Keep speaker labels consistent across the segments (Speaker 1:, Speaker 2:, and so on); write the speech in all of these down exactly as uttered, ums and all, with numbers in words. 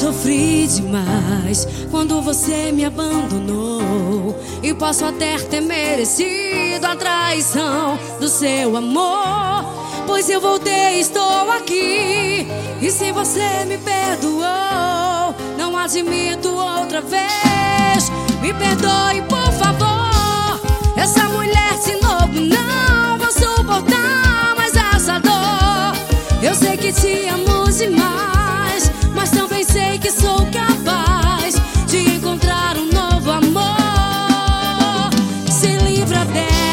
Speaker 1: sofri demais quando você me abandonou, e posso até ter merecido a traição do seu amor, pois eu voltei e estou aqui, e se você me perdoou, não admito outra vez. Me perdoe, por favor. Essa mulher de novo não vou suportar mais essa dor. Eu sei que te amo demais, mas também sei que sou capaz de encontrar um novo amor. Se livra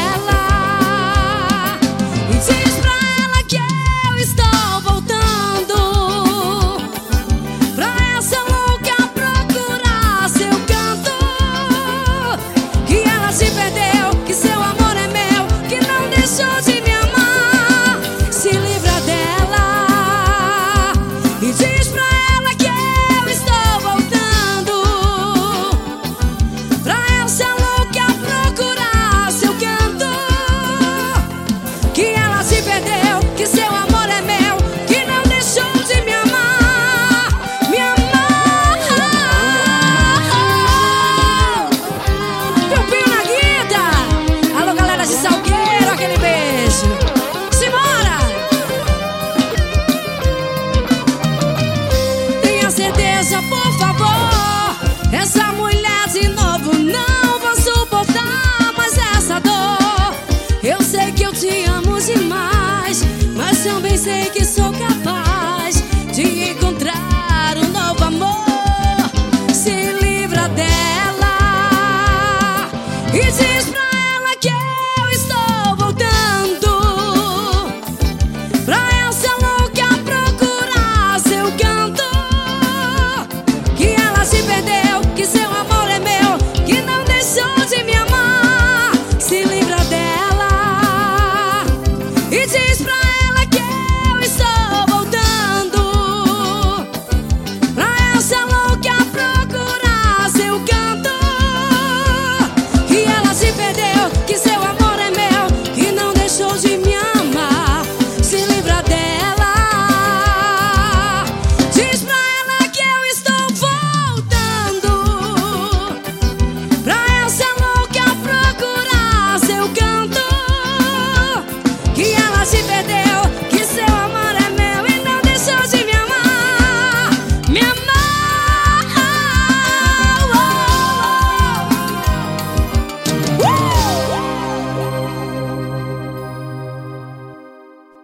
Speaker 1: dela e diz pra ela que eu estou voltando pra essa louca procurar seu canto, que ela se perdeu, que seu amor é meu, que não deixou de me amar. Se livra dela e diz pra ela que eu estou voltando pra essa louca procurar seu canto, que ela se perdeu, que seu